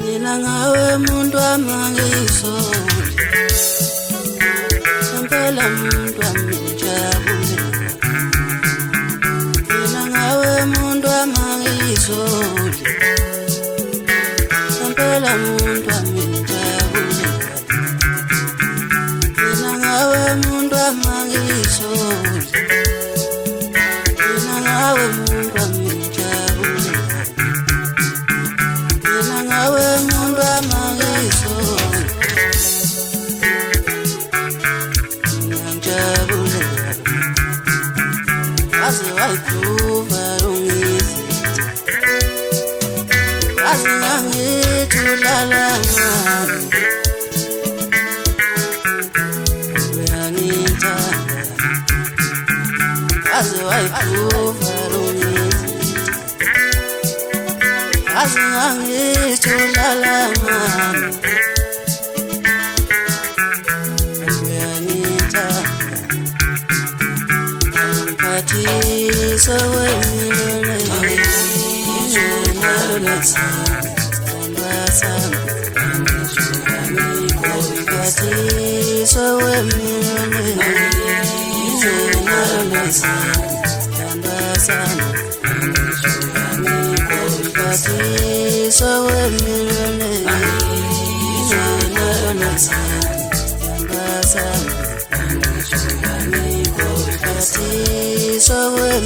Mina ngawe muntu amangisole Sampela muntu amjabule Mina ngawe muntu amangisole Sampela muntu amjabule Mina ngawe muntu amangisole Mina ngawe muntu amjabule Mina ngawe muntu amangisole Ngijabule Waze wayiprova ungizitha Waze ngangithulala ngani Uyangithanda Waze wayiprova ungizitha Waze ngangithulala ngani So when so when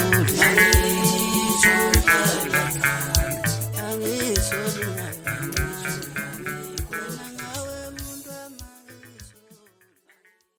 I'm